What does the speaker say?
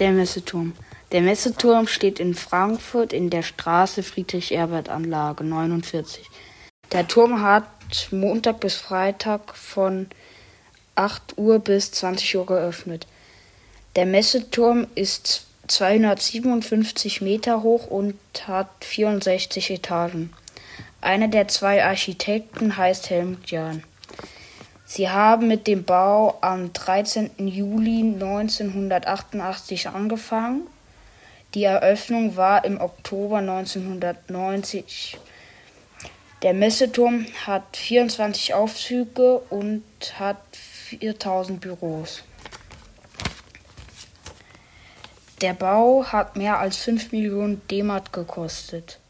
Der Messeturm. Der Messeturm steht in Frankfurt in der Straße Friedrich-Ebert-Anlage 49. Der Turm hat Montag bis Freitag von 8 Uhr bis 20 Uhr geöffnet. Der Messeturm ist 257 Meter hoch und hat 64 Etagen. Einer der zwei Architekten heißt Helmut Jahn. Sie haben mit dem Bau am 13. Juli 1988 angefangen. Die Eröffnung war im Oktober 1990. Der Messeturm hat 24 Aufzüge und hat 4000 Büros. Der Bau hat mehr als 5 Millionen D-Mark gekostet.